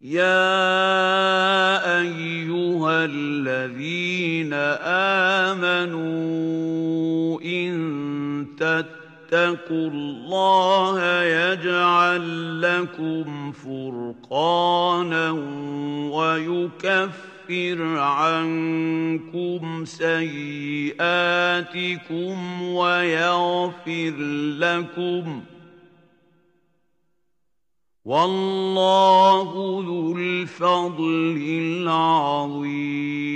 يَا أَيُّهَا الَّذِينَ آمَنُوا إِن تَتَّقُوا اللَّهَ يَجْعَل لَّكُمْ فُرْقَانًا وَيُكَفِّرْ عَنكُمْ سَيِّئَاتِكُمْ وَيَغْفِرْ لَكُمْ ۗ وَاللَّهُ ذُو الْفَضْلِ الْعَظِيمِ.